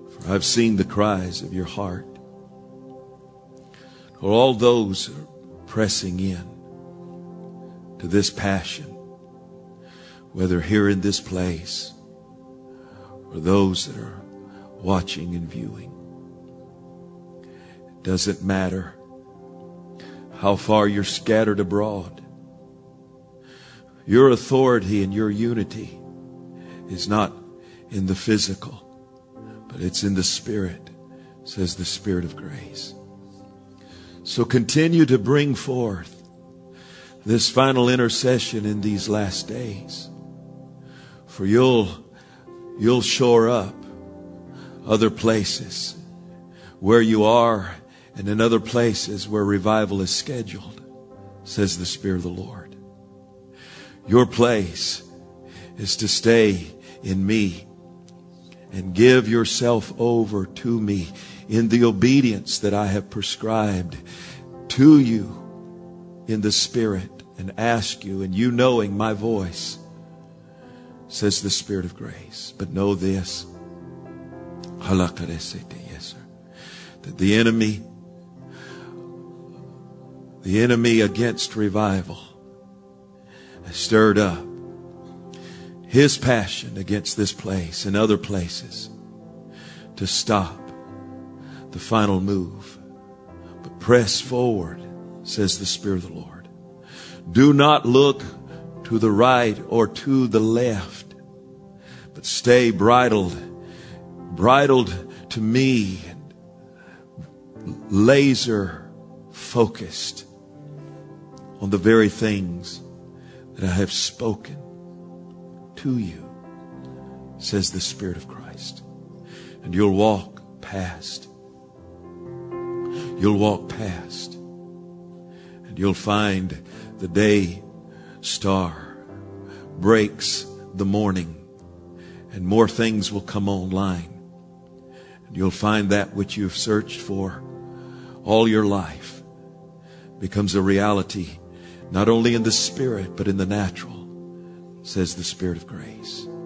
For I've seen the cries of your heart. For all those who are pressing in to this passion, whether here in this place or those that are watching and viewing. It doesn't matter how far you're scattered abroad. Your authority and your unity is not in the physical, but it's in the Spirit, says the Spirit of grace. So continue to bring forth this final intercession in these last days. For you'll shore up other places where you are and in other places where revival is scheduled, says the Spirit of the Lord. Your place is to stay in me and give yourself over to me in the obedience that I have prescribed to you in the Spirit, and ask you, and you knowing my voice, says the Spirit of grace. But know this, yes, sir, that the enemy against revival has stirred up his passion against this place and other places to stop the final move. But press forward, says the Spirit of the Lord. Do not look to the right or to the left, but stay bridled to me and laser focused on the very things that I have spoken to you, says the Spirit of Christ. And you'll walk past. You'll walk past. And you'll find the day star breaks the morning, and more things will come online. And you'll find that which you've searched for all your life becomes a reality, not only in the spirit, but in the natural, says the Spirit of grace.